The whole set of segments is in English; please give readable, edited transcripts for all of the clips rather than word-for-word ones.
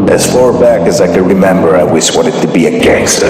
As far back as I can remember, I always wanted to be a gangster.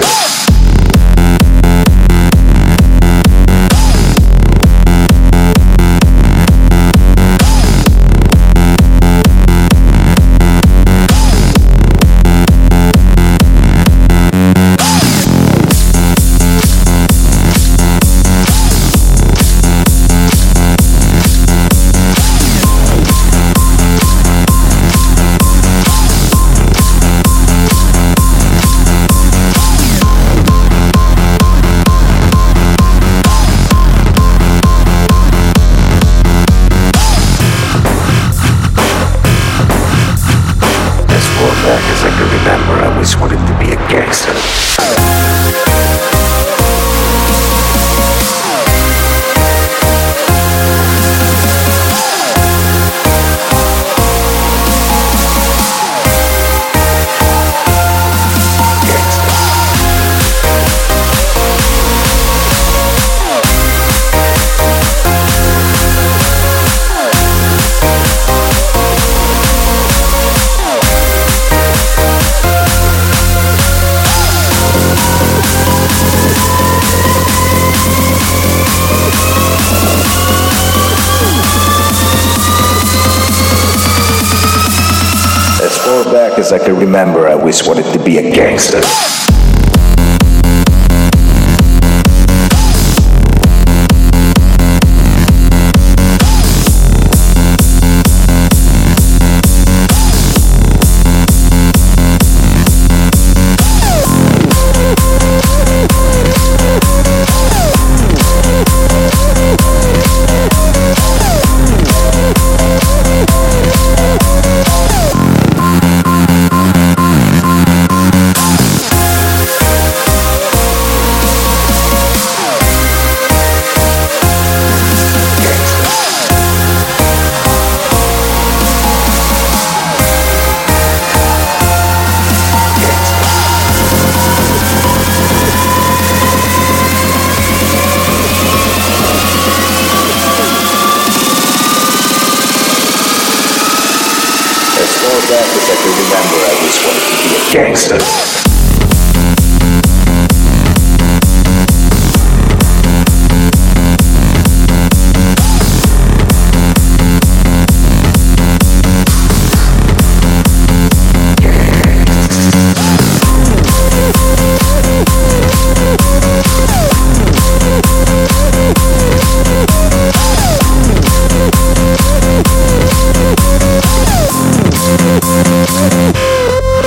Back as I can remember, I always wanted to be a gangster. As far back as I can remember, I always wanted to be a gangster. As far back as I can remember, I always wanted to be a gangster.